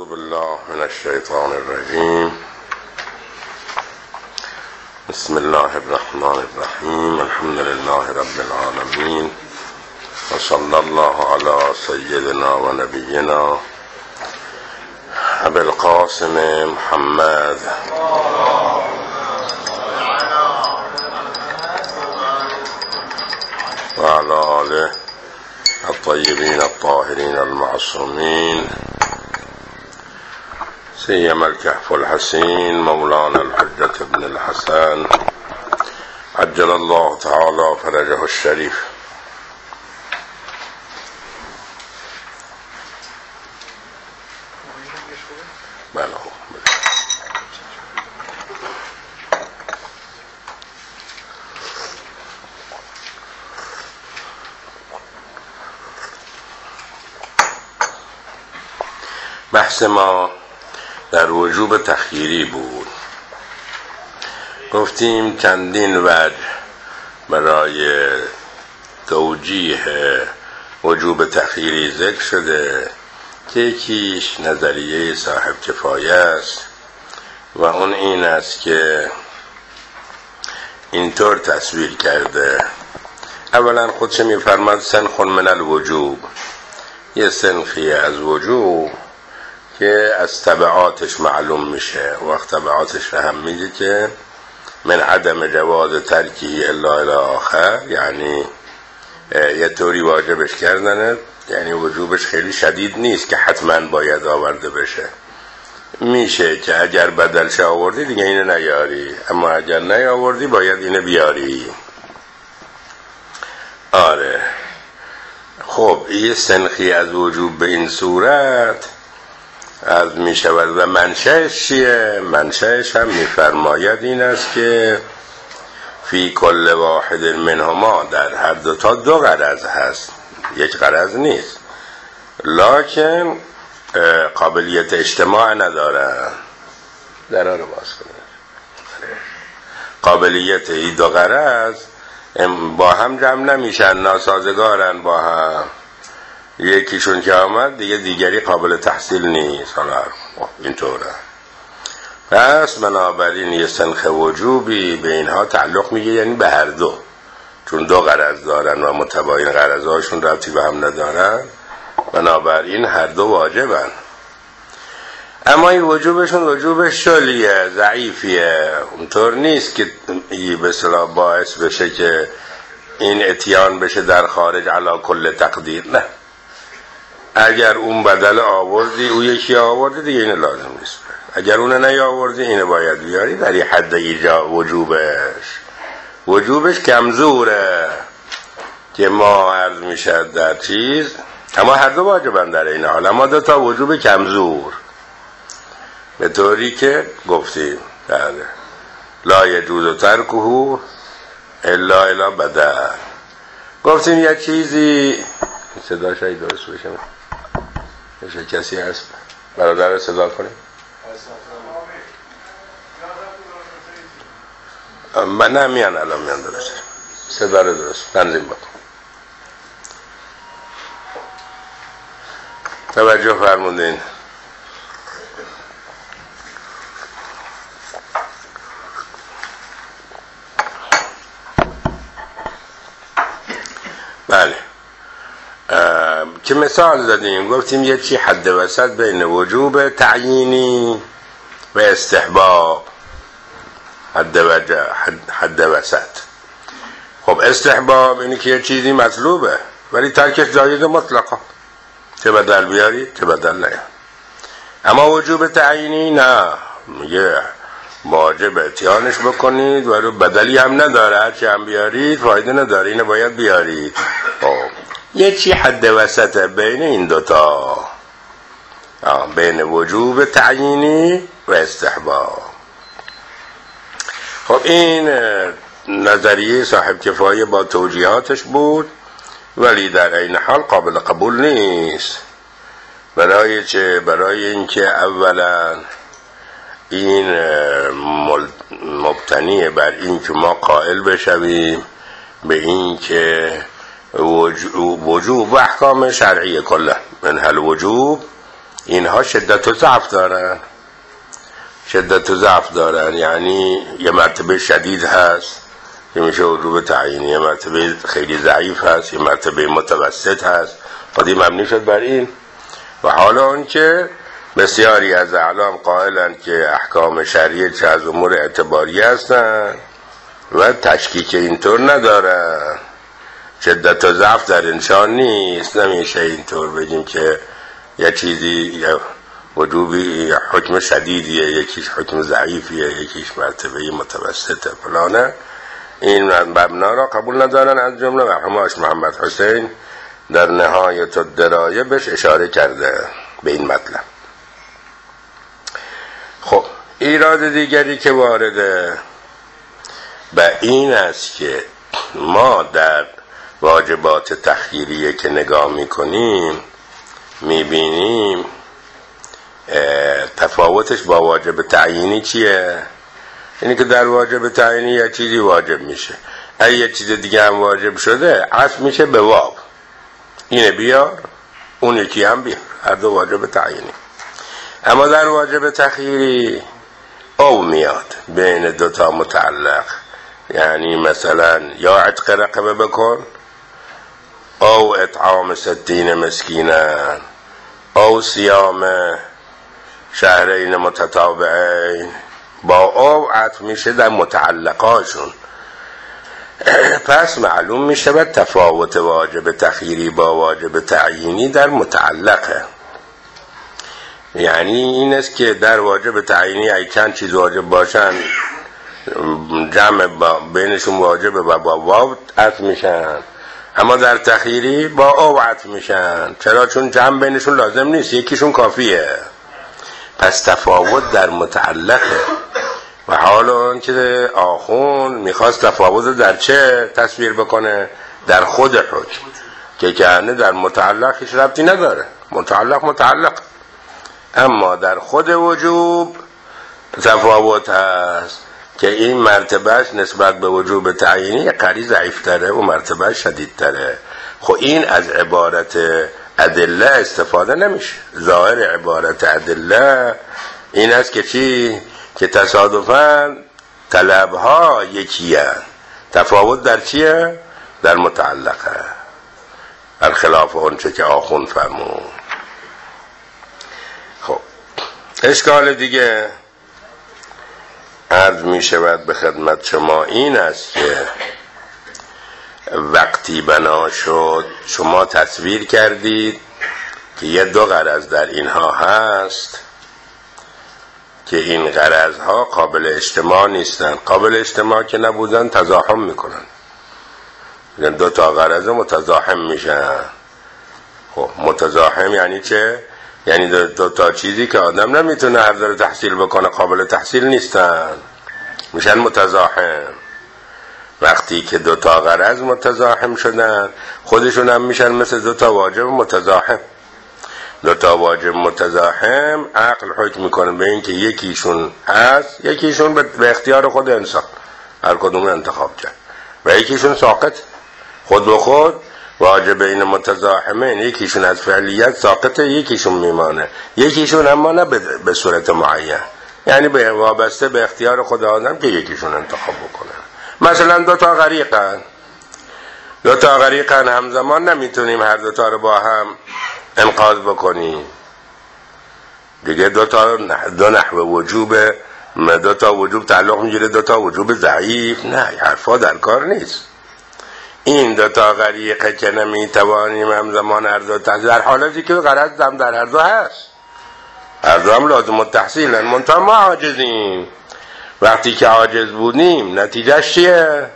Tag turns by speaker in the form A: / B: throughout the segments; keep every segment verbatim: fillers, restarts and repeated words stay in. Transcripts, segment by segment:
A: بالله من الشيطان الرجيم. بسم الله الرحمن الرحيم. الحمد لله رب العالمين، وصلى الله على سيدنا ونبينا أبي القاسم محمد وعلى آله الطيبين الطاهرين المعصومين، سيما الكهف الحسين مولانا الحجة بن الحسن عجل الله تعالى فرجه الشريف. بحث ما در وجوب تخییری بود. گفتیم چندین وجه برای توجیه وجوب تخییری ذکر شده که یکیش نظریه صاحب کفایه است و اون این است که اینطور تصویر کرده. اولا خودش میفرماد سنخ من الوجوب، یه سنخی از وجوب که از تبعاتش معلوم میشه. وقت تبعاتش رو هم میگه که من عدم جواز ترکی الا الی آخر، یعنی یه طوری واجبش کردنه، یعنی وجوبش خیلی شدید نیست که حتما باید آورده بشه. میشه که اگر بدلش آوردی دیگه اینو نیاری، اما اگر نیاوردی باید اینو بیاری. آره خب یه سنخی از وجوب به این صورت از می شود و منشأش چیه؟ منشأش هم می فرماید این است که فی کل واحد منهما، در هر دو تا دو غرض هست، یک غرض نیست، لکن قابلیت اجتماع ندارن. درا رو باز کنید. قابلیت این دو غرض با هم جمع نمیشن، ناسازگارن با هم. یکیشون که آمد دیگه دیگری قابل تحصیل نیست. حالا اینطوره. پس بنابراین یه سنخ وجوبی به اینها تعلق میگه، یعنی به هر دو، چون دو غرض دارن و متباین غرضهاشون ربطی به هم ندارن، بنابراین هر دو واجبن. اما این وجوبشون وجوب شلیه، ضعیفیه، اونطور نیست که به اصطلاح باعث بشه که این اتیان بشه در خارج علی کل تقدیر. نه، اگر اون بدل آوردی او یکی آوردی دیگه اینو لازم نیست. اگر اون نیاوردی اینو باید بیاری در این حد ایجا وجوبش. وجوبش کمزوره که ما عرض میشد در چیز، اما هر دو واجبن در این حال، اما دو تا وجوب کمزور، به طوری که گفتیم لا یجوز ترکه الا الی بدل. گفتیم یک چیزی صدا شاید درست بشه، میشه کسی هست برادر رو صدا کنیم؟ من نه میان الان میان درست صدا رو درست تنظیم بکن. توجه فرمودین. بله که مثال دادیم، گفتیم یه چی حد وسط بین وجوب تعیینی و استحباب، حد وجه حد, حد وسط. خب استحباب اینی که یه چیزی مطلوبه ولی ترکش جایز مطلقا، چه بدل بیاری چه بدل نیاری. اما وجوب تعیینی نه، میگه واجب اتیانش بکنید و بدلی هم نداره، هرچی هم بیارید فایده نداره، اینو باید بیارید. خب یه چی حد وسط بین این دوتا، بین وجوب تعیینی و استحباب. خب این نظریه صاحب کفایه با توجیهاتش بود، ولی در این حال قابل قبول نیست. برای چه؟ برای اینکه اولا این مبتنی بر این که ما قائل بشویم به این که وجوب و احکام شرعی کلا من هل وجوب اینها شدت و ضعف دارن، شدت و ضعف دارن، یعنی یه مرتبه شدید هست که میشه وجوب تعیینی، یه مرتبه خیلی ضعیف هست، یه مرتبه متوسط هست. قضیه مبنی شد بر این. و حالا اون که بسیاری از اعلام قائلن که احکام شرعی چه از امور اعتباری هستن و تشکیک اینطور ندارن، شدت و ضعف در انسان نیست. نمیشه اینطور بگیم که یه چیزی یه وجوبی حکم شدیدیه، یکیش حکم ضعیفیه، یکیش مرتبه متوسطه فلانه. این مبنا را قبول ندارن. از جمله مرحوم محمد حسین در نهایت الدرایه بهش اشاره کرده به این مطلب. خب ایراد دیگری که وارده به این است که ما در واجبات تخییریه که نگاه میکنیم میبینیم تفاوتش با واجب تعیینی چیه؟ اینی که در واجب تعیینی یه چیزی واجب میشه، اگه یه چیز دیگه هم واجب شده عطف میشه به واو، اینه بیار اون یکی هم بیار، هر دو واجب تعیینی. اما در واجب تخییری او میاد بین دوتا متعلق، یعنی مثلا یا عتق رقبه بکن او اطعام ستین مسکینن او صیام شهرین متتابعین، با او عطف میشه در متعلقاشون. پس معلوم میشه و تفاوت واجب تخییری با واجب تعیینی در متعلقه. یعنی این است که در واجب تعیینی ای چند چیز واجب باشن جمع بینشون واجب و با واو عطف میشن، اما در تخییری با او عطف میشن. چرا؟ چون جمع بینشون لازم نیست، یکیشون کافیه. پس تفاوت در متعلقه. و حالا اون که آخون میخواست تفاوت در چه تصویر بکنه؟ در خود حکم، که کنه در متعلق هیچ ربطی نداره، متعلق متعلق. اما در خود وجوب تفاوت هست که این مرتبهش نسبت به وجوب تعیینی قری ضعیف تره و مرتبه شدید تره. خب این از عبارت ادله استفاده نمیشه. ظاهر عبارت ادله این است که چی؟ که تصادفاً طلبها یکیه، تفاوت در چیه؟ در متعلقه، برخلاف اونچه که آخون فرمون. خب اشکال دیگه عرض می شود به خدمت شما این است که وقتی بنا شد شما تصویر کردید که یه دو غرض در اینها هست که این غرضها قابل اجتماع نیستن. قابل اجتماع که نبودن تزاحم میکنن، دو تا غرض متزاحم میشن. خب متزاحم یعنی چه؟ یعنی دو, دو تا چیزی که آدم نمیتونه هر دو تحصیل بکنه قابل تحصیل نیستن، میشن متزاحم. وقتی که دو تا غرض متزاحم شدن خودشون هم میشن مثل دو تا واجب متزاحم. دو تا واجب متزاحم عقل حکم میکنه به این که یکیشون هست، یکیشون به اختیار خود انسان هر کدوم انتخاب کرد، و یکیشون ساقط خود به خود. واجب این متزاحمین یکیشون از فعلیت ساقطه، یکیشون میمانه، یکیشون اما نه به صورت معین، یعنی به وابسته به اختیار خود آدم که یکیشون انتخاب بکنه. مثلا دو تا غریقن، دو تا غریقن همزمان نمیتونیم هر دو تا رو با هم انقاذ بکنیم دیگه. دو تا دو نحو وجوب، دو تا وجوب تعلق میگیره دو تا وجوب ضعیف، نه حرفا در کار نیست. این دو تا غریقه که نمیتوانیم همزمان هر دو تا، در حالتی که غرض هم در هر دو هست، هر دو هم لازم التحصیلن، منتها ما عاجزیم. وقتی که عاجز بودیم نتیجهش چیه؟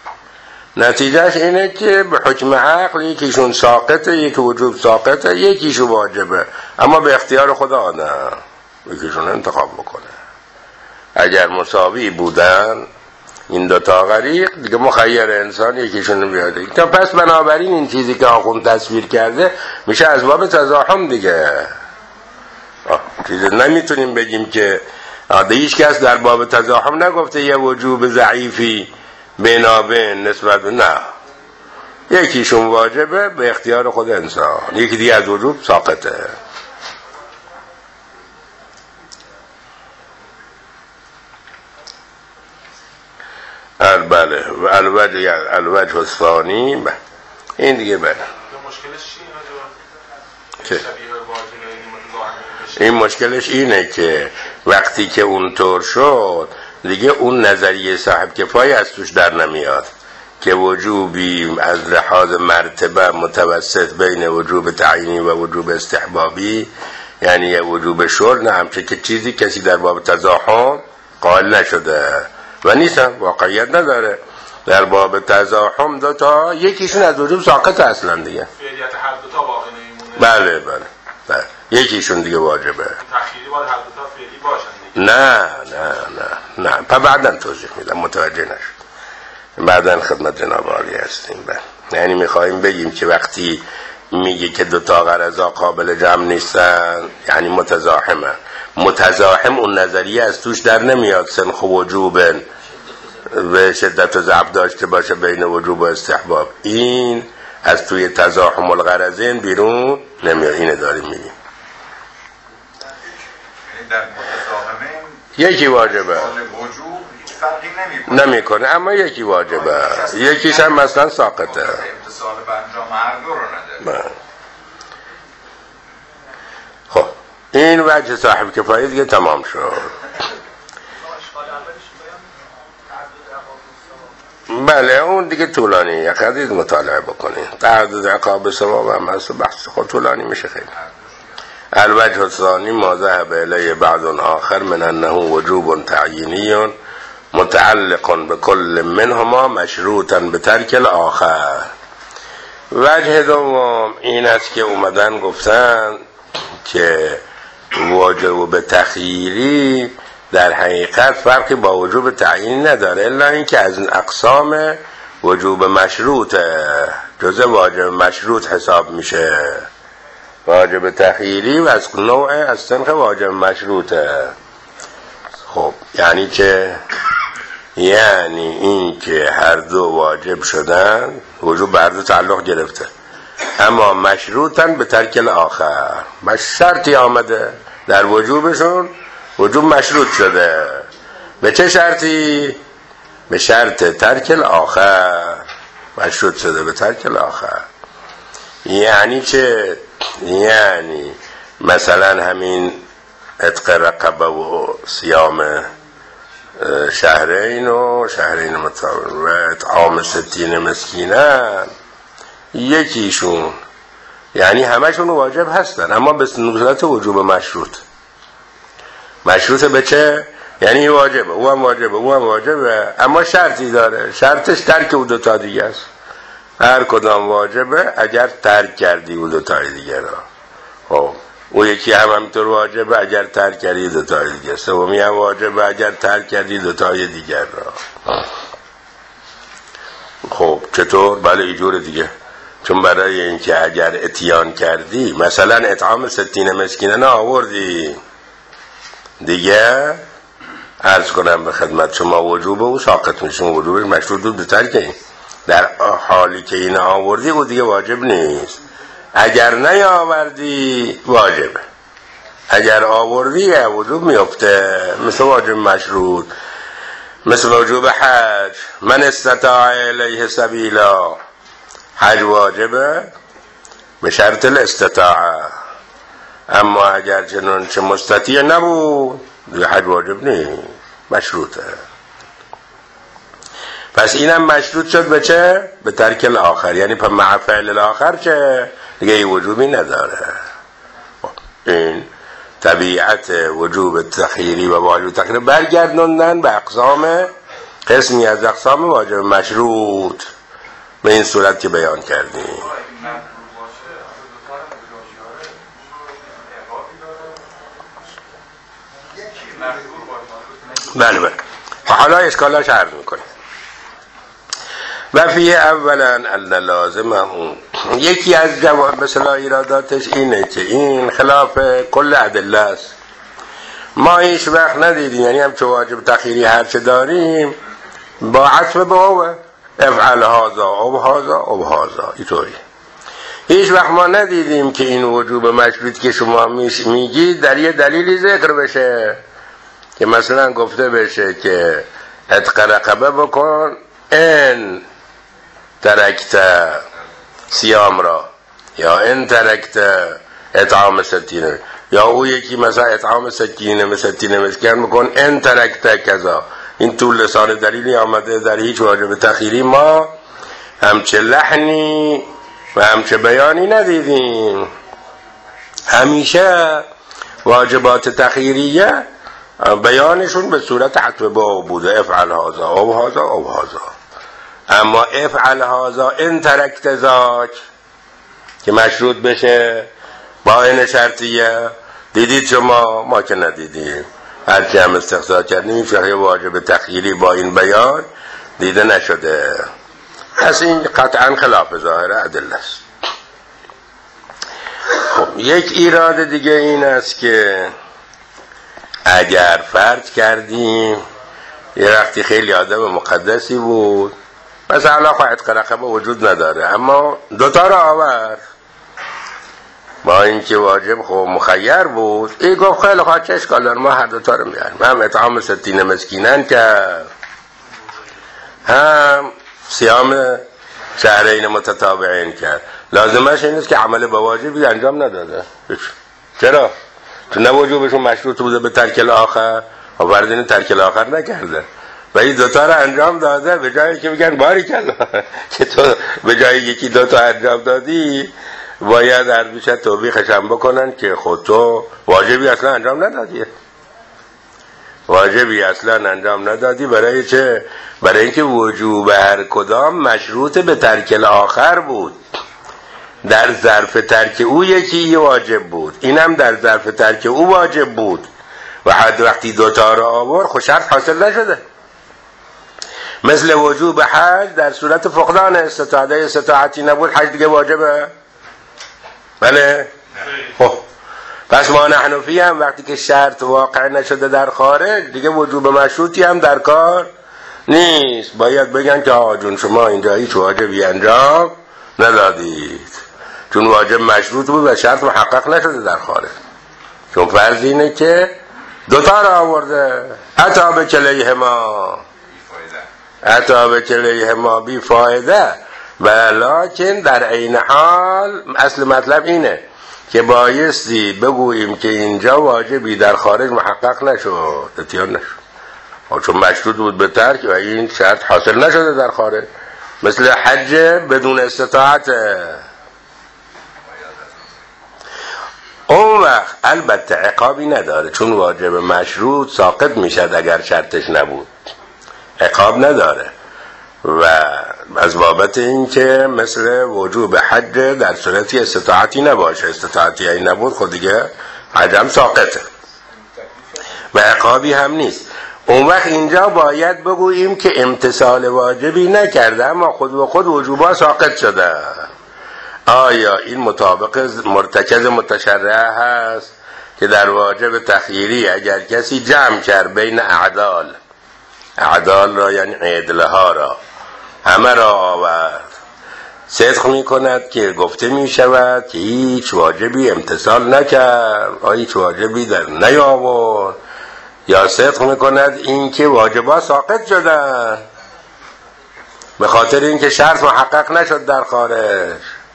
A: نتیجهش اینه که به حکم عقل یکیشون ساقطه، یکی وجوب ساقطه، یکیشون واجبه، اما به اختیار خدا آدم یکیشون انتخاب بکنه. اگر مساوی بودن این دوتا غریق دیگه مخیر انسان یکیشون بیاده. پس بنابراین این چیزی که آخوند تصویر کرده میشه از باب تزاحم دیگه. چیزی نمیتونیم بگیم که هیچ کس در باب تزاحم نگفته یه وجوب ضعیفی بینابین نسبت، نه، یکیشون واجبه به اختیار خود انسان، یکی دیگه از وجوب ساقطه. الوجه الوجه الثانی این دیگه بله. چه؟ این مشکلش اینه که وقتی که اونطور شد دیگه اون نظریه صاحب کفایه از توش در نمیاد که وجوبی از لحاظ مرتبه متوسط بین وجوب تعیینی و وجوب استحبابی، یعنی یه وجوب شرط، نه همچه که چیزی کسی در باب تزاحم قائل نشده و نیستم، واقعیت نداره. در باب تزاحم دو تا یکیشون از وجوب ساقط اصلا دیگه.
B: فعلیت هر دو تا باقی نمیمونه.
A: بله بله بله یکیشون دیگه واجبه.
B: تخییری باید هر دو تا فعلی باشن دیگه.
A: نه نه نه نه پس بعداً توضیح میدم، متوجه نشد. بعداً خدمت جناب عالی هستیم. بله یعنی میخوایم بگیم که وقتی میگه که دو تا غرضا قابل جمع نیستن یعنی متزاحمن. متزاحم اون نظریه از توش در نمیاد سنخ و وجوب و شدت و ضعف داشته باشه بین وجوب و استحباب، این از توی تزاحم الغرضین بیرون نمیاد. اینه داریم میگیم
C: در متزاحمه
A: یکی واجبه
C: وجوب هیچ فرقی
A: نمیکنه، اما یکی واجبه، یکیش هم مثلا ساقطه.
C: امتصال به انجام هر دو رو نداره.
A: خب این وجه صاحب کفایه دیگه تمام شد. بله اون دیگه طولانی، یک حدیث مطالعه بکنید. تعدد عقاب ثواب هم هست، بحث خود طولانی میشه خیلی. الوجه الثانی ما ذهب الیه بعض آخر من انه وجوب تعیینی متعلق بكل منهما مشروطا بترک الاخر. وجه دوم این است که اومدن گفتن که وجوب تخییری در حقیقت فرقی با وجوب تعیینی نداره، الا اینکه از اقسام وجوب مشروطه، جزء واجب مشروط حساب میشه. واجب تخییری و از نوع از سنخ واجب مشروطه. خب یعنی که یعنی این که هر دو واجب شدن، وجوب بر دو تعلق گرفته، اما مشروطن به ترک الاخر. بس شرطی آمده در وجوبشون، وجوب مشروط شده. به چه شرطی؟ به شرط ترک الاخر مشروط شده، به ترک الاخر. یعنی چه؟ یعنی مثلا همین عتق رقبه و صیام شهرین و شهرین متعاون و اطعام ستین مسکینن یکیشون، یعنی همشون واجب هستن اما به صورت وجوب مشروط. مشروط به چه؟ یعنی واجبه، او هم واجبه، او هم واجبه، اما شرطی داره، شرطش ترک او دوتا دیگه است. هر کدام واجبه اگر ترک کردی او دوتای دیگه را. خب او یکی هم همینطور واجبه اگر ترک کردی دوتای دیگه، سومی هم واجبه اگر ترک کردی دوتای دیگر را. خب چطور؟ بله اینجور دیگه، چون برای اینکه اگر اتیان کردی مثلا اطعام ستین مسکینه آوردی دیگه، عرض کنم به خدمت شما وجوب او ساقط میشه، وجوبش مشروط بود به ترک این. در حالی که این آوردی او دیگه واجب نیست. اگر نیاوردی واجبه، اگر آوردی وجوب میفته، مثل واجب مشروط، مثل وجوب حج. من استطاع الیه سبیلا، حج واجبه به شرط الاستطاعه، اما اگر چنان چه مستطیع نبود حج واجب نیست، مشروطه. پس اینم مشروط شد به چه؟ به ترک الاخر، یعنی پس مع فعل الاخر چه؟ دیگه ای وجوبی نداره. این طبیعت وجوب تخییری و واجب تخییری برگردوندن به اقسام، قسمی از اقسام واجب مشروط به این صورت که بیان کردیم. بله بله. و حالا اشکالاش عرض میکنیم. و فیه اولا ان لازمه، یکی از جواب مثلا ایراداتش اینه که این خلاف کل ادله است. ما هیچ وقت ندیدیم، یعنی هم چه واجب تخییری هرچه داریم با عطف به اوه، افعل هازا او هازا او هازا، اینطوری هیچ وقت ما ندیدیم که این وجوب مشروط که شما میگید در یه دلیلی ذکر بشه که مثلا گفته بشه که عتق رقبه بکن ان ترکت سیام را یا ان ترکت اطعام ستین، یا او یکی مثلا اطعام ستین ستین مسکین بکن ان ترکت کذا. این طول لسان دلیلی آمده، در هیچ واجب تخییری ما همچه لحنی و همچه بیانی ندیدیم. همیشه واجبات تخییریه بیانشون به صورت عطف با بوده، افعل هذا او هذا او هذا. اما افعل هذا ان ترکت ذاک که مشروط بشه با این شرطیه، دیدید شما؟ ما که ندیدیم، هرچی هم استقصا کردیم فقه واجب تخییری با این بیان دیده نشده. پس این قطعا خلاف ظاهر ادله است. خب یک ایراد دیگه این است که اگر فرض کردیم یه وقتی خیلی آدم مقدسی بود، مثلا خواهد رقبه وجود نداره اما دوتا را آورد، با اینکه واجب خب مخیر بود، ای گفت خیلی خواهد چه اشکال داره، ما هر دوتا رو میاریم، هم اطعام ستین مسکینن کرد، هم صیام شهرین متتابعین کرد. لازمش این است که عمل با واجبی انجام نداده. چرا؟ چون نه وجوبشون مشروط بوده به ترک الاخر و فردین ترک الاخر نکرده و این دوتا رو انجام داده. به جایی که بگن باری کلا که تو به جایی یکی دوتا انجام دادی، باید در بیشه توبیخش هم بکنن که خود تو واجبی اصلا انجام ندادی، واجبی اصلا انجام ندادی. برای چه؟ برای اینکه وجوب هر کدام مشروط به ترک الاخر بود. در ظرف ترک او یکی واجب بود، اینم در ظرف ترک او واجب بود و حد وقتی دوتا را آورد خود شرط حاصل نشده. مثل وجوب حج در صورت فقدان استطاعت، استطاعتی نبود حج دیگه واجبه؟ بله؟ خب پس ما حنفی هم وقتی که شرط واقع نشده در خارج دیگه وجوب مشروطی هم در کار نیست. باید بگن که آقا جون شما اینجا هیچ واجبی انجام ندادید، چون واجب مشروط بود و شرط محقق نشده در خارج. چون فرض اینه که دوتا را آورده، عطا به کلیه ما عطا به کلیه ما بی فایده، ولیکن در عین حال اصل مطلب اینه که بایستی بگوییم که اینجا واجبی در خارج محقق نشد، اتیان نشد، چون مشروط بود به ترک و این شرط حاصل نشده در خارج. مثل حج بدون استطاعت. اون وقت البته عقابی نداره، چون واجب مشروط ساقط میشد اگر شرطش نبود، عقاب نداره. و از بابت این که مثل وجوب حج در صورتی استطاعتی نباشه، استطاعتی این نبود خود دیگه حجم ساقطه و عقابی هم نیست. اون وقت اینجا باید بگوییم که امتثال واجبی نکرده اما خود و خود وجوبا ساقط شده. آیا این مطابق مرتکز متشرع هست که در واجب تخییری اگر کسی جمع کرد بین اعدال، اعدال را یعنی عدله ها را همه را آورد، صدق می کند که گفته می شود که هیچ واجبی امتثال نکرد، هیچ واجبی در نیاورد، یا صدق می کند این که واجبا ساقط شدن به خاطر اینکه شرط محقق نشد در خارج.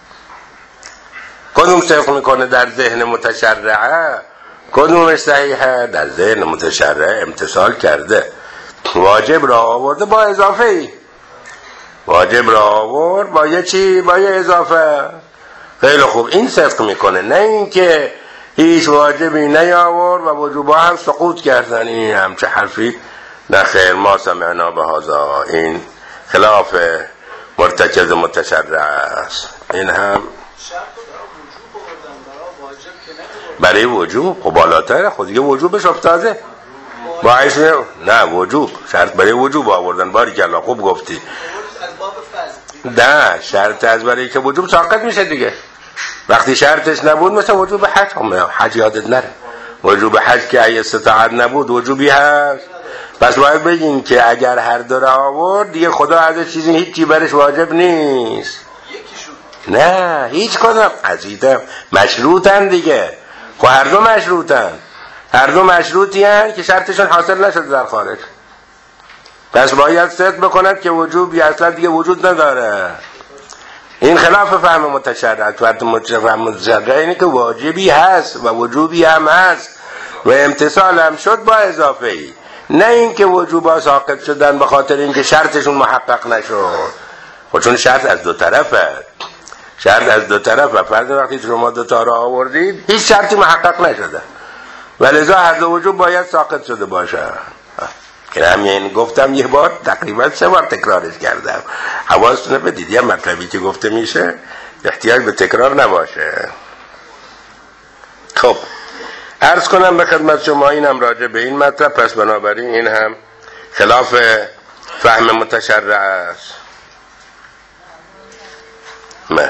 A: کدوم صدق میکنه در ذهن متشرعه؟ کدومش صحیحه؟ در ذهن متشرعه امتثال کرده، واجب را آورده با اضافه ای، واجب را آورد با یه چی؟ با یه اضافه. خیلی خوب، این صدق میکنه، نه اینکه هیچ واجبی نیاورد و وجوبا هم سقوط کردن. این همچه حرفی نه خیر، ما سمعنا به هذا، این خلاف مرتکز متشرع است. این هم برای وجوب خب بالاتره، خود دیگه وجوبش افتاده باعث نه وجوب، شرط برای وجوب آوردن. باری که الله خوب گفتی، نه شرط از برای که وجوب ساقط میشه دیگه. وقتی شرطش نبود مثل وجوب حج، هم حج یادت نره، وجوب حج که ای استطاعت نبود وجوبی هست. پس باید بگیم که اگر هر دو را آورد دیگه خدا از چیزی هیچی برش واجب نیست. نه هیچ کدام عزیزم مشروطن دیگه، خب هر دو مشروطن، هر دو مشروطی هن که شرطشون حاصل نشد در خارج. پس باید صدق بکند که وجوبی اصلا دیگه وجود نداره. این خلاف فهم متشرع. فهم متشرع اینه که واجبی هست و وجوبی هم هست و امتصال هم شد با اضافه ای، نه اینکه وجوبا ساقط شدن به خاطر اینکه شرطشون محقق نشد. خب چون شرط از دو طرفه، شرط از دو طرفه. فرض وقتی شما دو تا را آوردید هیچ شرطی محقق نشده و لذا هر دو وجوب باید ساقط شده باشه. که همین گفتم یه بار، تقریبا سه بار تکرارش کردم. حواستون بدید یه مطلبی که گفته میشه احتیاج به تکرار نباشه. خب عرض کنم به خدمت شما اینم راجع به این مطلب. پس بنابراین این هم خلاف فهم متشرع است. من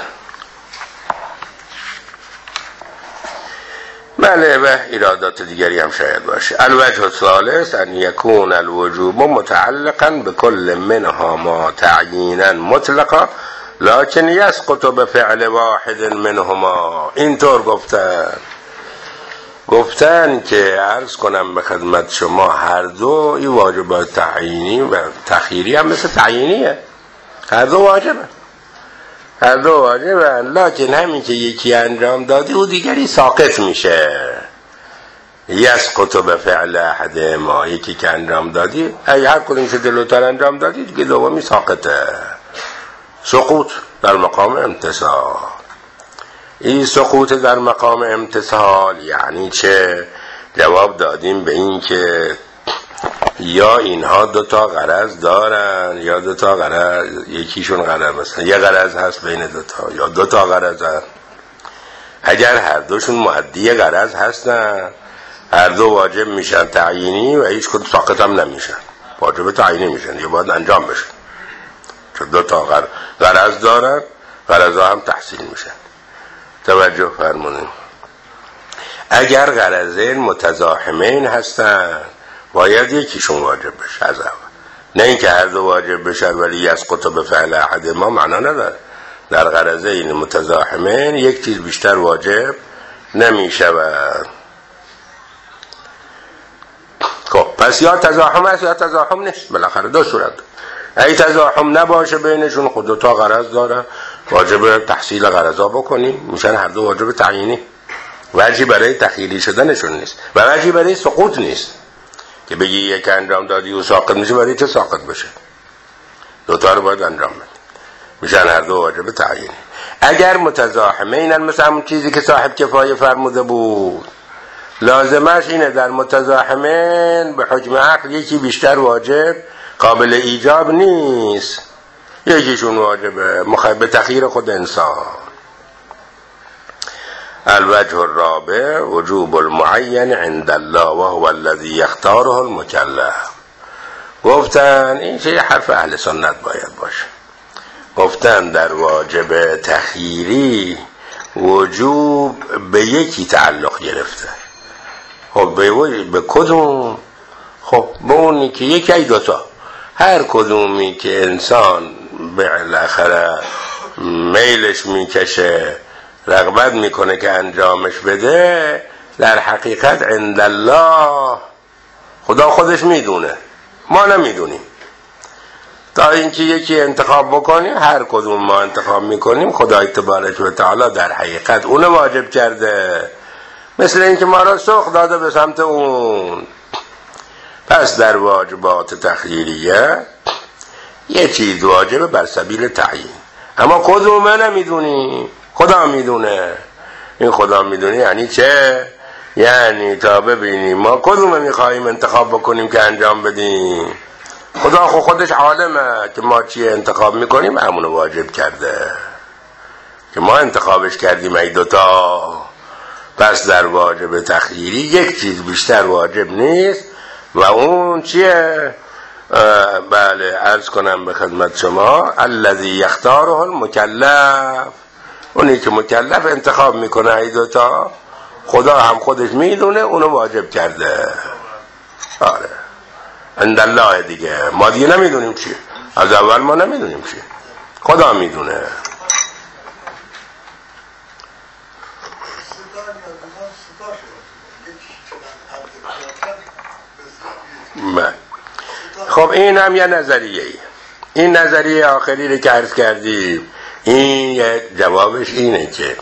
A: بله و ایرادات دیگری هم شاید باشه. الوجه الثالث ان یکون الوجوب متعلقا بكل منها ما تعیینا مطلقا لكن یسقط بفعل واحد منهما. اینطور گفتن گفتن که عرض کنم به خدمت شما هر دو این واجبات تعیینی و تخییری هم مثل تعیینیه، هر دو واجبه، هر دو واجبه، لکن همین که یکی انجام دادی او دیگری ساقط میشه. یسقط بفعل احد ما، یکی که انجام دادی ای هر کدوم که جلوتر انجام دادی دیگه دومی ساقطه. سقوط در مقام امتثال. این سقوط در مقام امتثال یعنی چه؟ جواب دادیم به این که یا اینها دو تا غرض دارن یا دو تا غرض، یکیشون غرض مثلا یه غرض هست بین دو تا یا دو تا غرض هست. اگر هر دوشون مؤدی غرض هستن هر دو واجب میشن تعیینی و هیچ کدوم ساقط هم نمیشن، واجب تعیینی میشن، یه باید انجام بشن چون دو تا غرض دارن، غرضا هم تحصیل میشن. توجه فرمونید. اگر غرضین متزاحمین هستن باید یکیشون واجب بشه از اول، نه اینکه هر دو واجب بشن ولی یسقط بفعل احد ما معنا نداره. در غرضین متزاحمین یک چیز بیشتر واجب نمیشود. خب پس یا تزاحم است یا تزاحم نیست، بالاخره دو صورت. اگه تزاحم نباشه بینشون، خود دو تا غرض داره، واجب تحصیل غرضا بکنیم، میشن هر دو واجب تعیینی. وجهی برای تخییری شدنشون نیست و وجهی برای سقوط نیست که بگی یک انجام دادی و ساقط میشه، برای چه ساقط بشه؟ دوتا رو باید انجام بده، میشن هر دو واجب تعیینی. اگر متزاحمینن مثل همون چیزی که صاحب کفایه فرموده بود، لازمش اینه در متزاحمین به حکم عقل یکی بیشتر واجب قابل ایجاب نیست، یکیشون واجبه مخالف تخییر خود انسان. الوجه الرابع وجوب المعین عند الله وهو الذي يختاره المكلف. گفتن این چه حرف اهل سنت باید باشه. گفتن در واجب تخییری وجوب به یکی تعلق گرفته. خب به, به کدوم؟ خب به اونی که یکی ای دوتا، هر کدومی که انسان بالاخره میلش میکشه رغبت میکنه که انجامش بده، در حقیقت عند الله خدا خودش میدونه، ما نمیدونیم. تا اینکه یکی انتخاب بکنیم، هر کدوم ما انتخاب میکنیم خدای تبارک و تعالی در حقیقت اونو واجب کرده، مثل اینکه ما را سوق داده به سمت اون. پس در واجبات تخییریه یه چیز واجبه بر سبیل تعیین، اما کدومه نمیدونیم، خدا میدونه. این خدا میدونه یعنی چه؟ یعنی تا ببینیم ما کدومه میخواییم انتخاب بکنیم که انجام بدیم. خدا خود خودش عالمه که ما چی انتخاب میکنیم، همونو واجب کرده که ما انتخابش کردیم ای دوتا. پس در واجب تخییری یک چیز بیشتر واجب نیست و اون چیه؟ بله عرض کنم به خدمت شما الذی یختاره المکلف، اونی که مکلف انتخاب میکنه ای دوتا، خدا هم خودش میدونه اونو واجب کرده. آره عند الله دیگه، ما دیگه نمیدونیم چیه، از اول ما نمیدونیم چیه، خدا میدونه. خب این هم یه نظریه. این نظریه آخری رو که عرض کردیم، این یک جوابش اینه که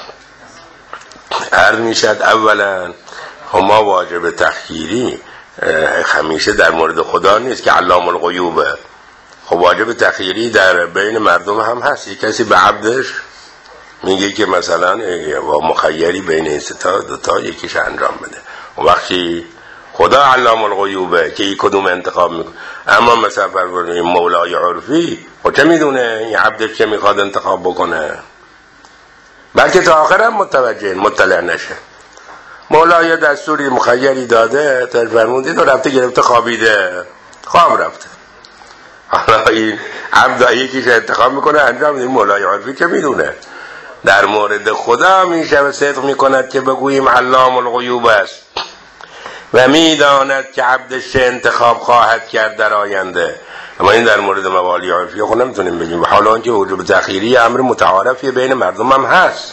A: عرض میشد اولا ما واجب تخییری همیشه در مورد خدا نیست که علام الغیوبه. خب واجب تخییری در بین مردم هم هست. یک کسی به عبدش میگه که مثلا با مخیری بین این ستا دوتا یکیش انجام بده. و وقتی خدا علام الغیوبه که این کدوم انتخاب میکنه. اما مثلا فرض مولای عرفی خب چه میدونه این عبدش چه میخواد انتخاب بکنه؟ بلکه تا آخر هم متوجه مطلع نشه. مولای دستوری مخیری داده تا فرمودید و رفته گرفته خوابیده، خواب رفته. حالا این عبد یکیش انتخاب میکنه انجام میده. مولای عرفی که میدونه در مورد خدا میشه و صدق میکند که بگوییم علام الغیوب است و میداند که عبدش چه انتخاب خواهد کرد در آینده. اما این در مورد موالی عرفی خود نمیتونیم بگیم. و حالا که وجوب تخییری امر متعارفی بین مردم هم هست.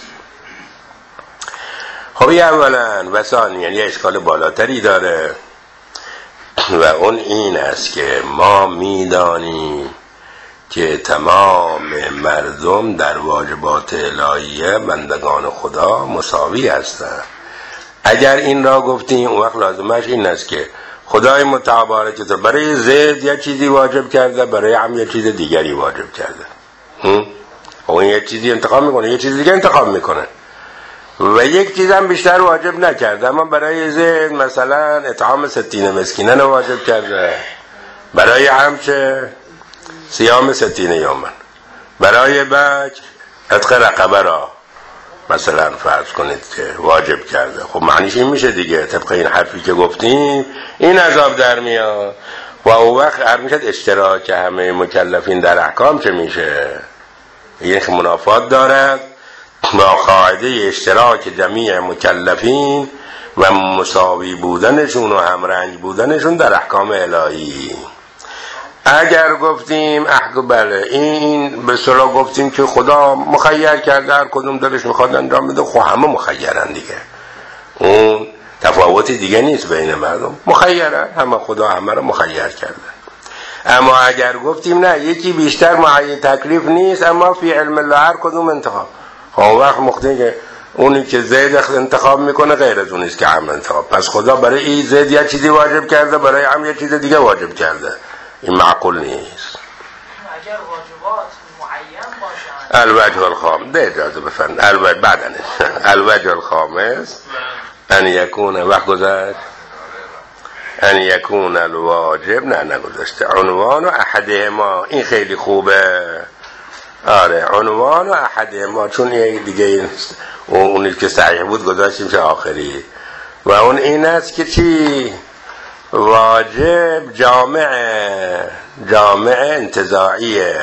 A: خب این اولا. و ثانیاً یه اشکال بالاتری داره و اون این است که ما میدانیم که تمام مردم در واجبات الهیه بندگان خدا مساوی هستند. اگر این را گفتیم اون وقت لازمش این است که خدای متعال که برای زید یه چیزی واجب کرده، برای هم یه چیز دیگری واجب کرده. اون یه چیزی انتخاب میکنه، یه چیز دیگه انتخاب میکنه و یک چیز هم بیشتر واجب نکرده. اما برای زید مثلا اطعام ستین مسکینن واجب کرده، برای هم چه صیام ستین یومن، برای بچ عتق رقبه را مثلا فرض کنید که واجب کرده. خب معنیش این میشه دیگه طبق این حرفی که گفتیم این عذاب در میاد و اون وقت هر میشد اشتراک همه مکلفین در احکام چه میشه؟ این منافات دارد با قاعده اشتراک جمیع مکلفین و مساوی بودنشون و همرنگ بودنشون در احکام الهی. اگر گفتیم احد بله این به صلاح گفتیم که خدا مخیر کرده هر کدوم دلش میخواد انجام بده، خب همه مخیرن دیگه، اون تفاوتی دیگه نیست بین مردم، مخیرن همه، خدا همه رو مخیر کرده. اما اگر گفتیم نه یکی بیشتر معین تکلیف نیست اما فی علم الله هر کدوم انتخاب، خب وقت مختلفه که اونی که زید انتخاب میکنه غیر از اونیست که هم انتخاب. پس خدا برای این زید یه چیزی واجب کرده، برای هم یه چیز دیگه واجب کرده. این معقول نیست.
D: اگر واجبات معین باشن
A: الوجه الخامس ده اجازه بفرمایید الوجه بعدن الوجه الخامس ان یکون وقت گذشت ان یکون الواجب نه نگذاشته عنوان و احدهما. این خیلی خوبه. آره عنوان و احدهما، چون یک دیگه اونی که صحیح بود گذاشتیم چه آخری و اون این است که چی؟ واجب جامع جامع انتزاعیه،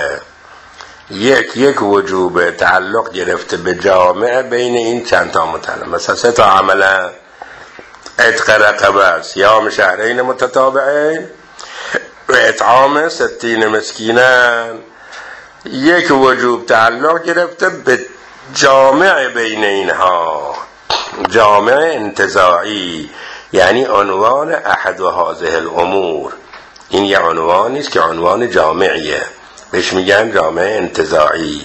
A: یک یک وجوب تعلق گرفته به جامع بین این چند تا مطلب. مثلا سه تا عمله عتق رقبه، صیام شهرین متتابعین و اطعام ستین مسکینن. یک وجوب تعلق گرفته به جامع بین اینها، جامع انتزاعی، یعنی عنوان احد و هذه الامور. این یه عنوان نیست که عنوان جامعیه، بهش میگن جامع انتزاعی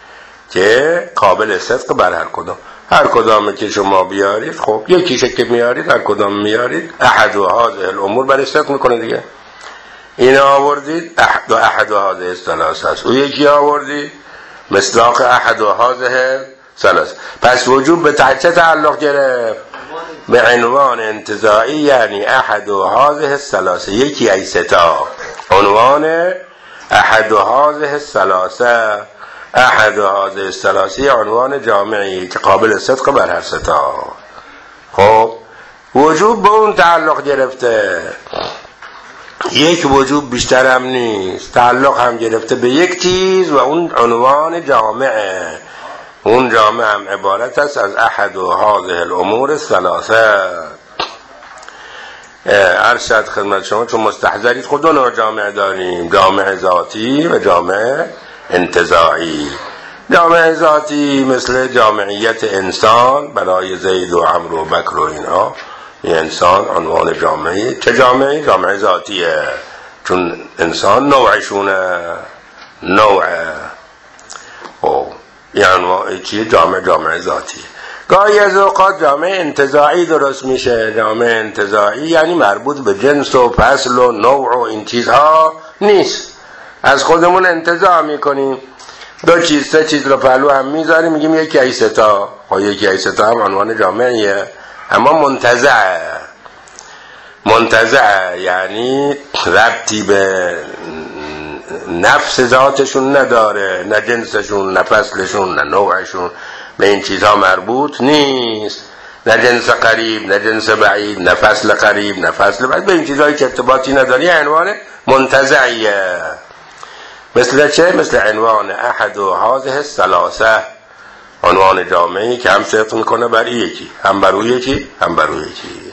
A: که قابل صدق بر هر کدام. هر کدام که شما بیارید، خب یکیشه که میارید هر کدام میارید احد و هذه الامور برای صدق میکنه دیگه. این آوردید احد و احد و هذه الثلاثه است، او یکی آوردید مصداق احد و هذه ثلاثه. پس وجوب به چه تعلق گرفت؟ به عنوان انتزاعی، یعنی احد و هذه الثلاثه، یکی ای ستا. عنوان احد و هذه الثلاثه، احد و هذه الثلاثه عنوان جامعی که قابل صدق بر هر ستا. خب وجوب به اون تعلق گرفته، یک وجوب بیشتر هم نیست، تعلق هم گرفته به یک چیز و اون عنوان جامعه. اون جامعه هم عبارت است از احد و هذه الامور الثلاثه. ارشد خدمت شما چون مستحضرید خود دو نوع جامعه داریم، جامعه ذاتی و جامعه انتزاعی. جامعه ذاتی مثل جامعیت انسان برای زید و عمرو و بکر و اینها، این انسان عنوان جامعه. چه جامعه؟ جامعه ذاتیه، چون انسان نوعشونه، نوعه. او یعنی چیه؟ جامعه جامعه ذاتی. گاهی از اوقات جامعه انتزاعی درست میشه. جامعه انتزاعی یعنی مربوط به جنس و فصل و نوع و این چیزها نیست. از خودمون انتزاع میکنیم، دو چیز سه چیز رو پهلو هم میذاریم، میگیم یکی ای ستا. خب یکی ای ستا هم عنوان جامعیه، اما منتزعه. منتزعه یعنی ربطی به نفس ذاتشون نداره، نه جنسشون، نه فصلشون، نه نوعشون، به این چیزها مربوط نیست. نه جنس قریب، نه جنس بعید، نه فصل قریب، نه فصل بعید، به این چیزهایی که ارتباطی نداری عنوان منتزعیه. مثل چه؟ مثل عنوان احد و هذه الثلاثه، عنوان جامعی که هم صرف میکنه بر یکی، هم بر اون یکی، هم بر اون یکی.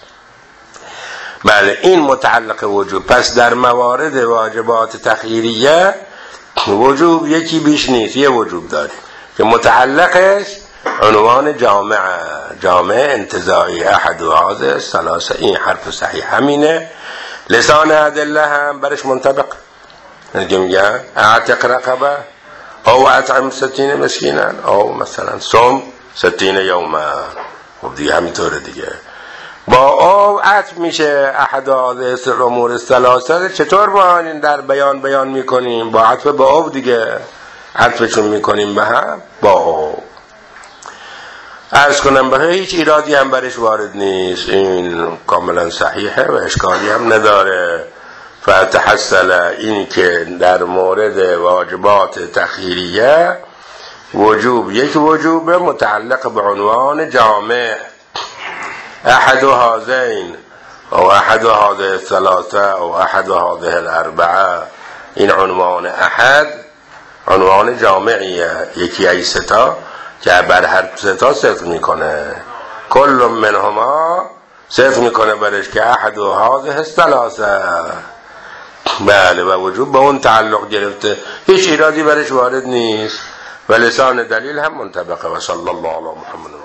A: بله این متعلق وجوب. پس در موارد واجبات تخییریه وجوب یکی بیش نیست، یه وجوب داریم که متعلقش عنوان جامعه، جامعه انتزاعی احد و هذه الثلاثه. این حرف صحیح همینه. لسان ادله هم برش منطبق. نگه میگن اعتق رقبه او اطعم ستین مسکینا او مثلا صوم ستین یوما. خب دیگه همینطوره دیگه. با او عطف میشه احد هذه الامور الثلاثه. چطور با این در بیان بیان میکنیم؟ با عطف با او دیگه، عطفشون میکنیم به هم با او. عرض کنم به هیچ ایرادی هم برش وارد نیست، این کاملا صحیحه و اشکالی هم نداره. فتحصل این که در مورد واجبات تخییریه وجوب یک وجوب متعلق به عنوان جامع احد هذین او احد هذه الثلاثه او احد هذه الاربعه. این عنوان احد عنوان جامعیه، یکی ای ستا که بر هر ستا صرف میکنه. کل منهما صرف میکنه برش که احد هذه الثلاثه. بله و وجوب به اون تعلق گرفته، هیچ ایرادی برش وارد نیست و لسان دلیل هم منطبقه. و صلی الله علی محمد.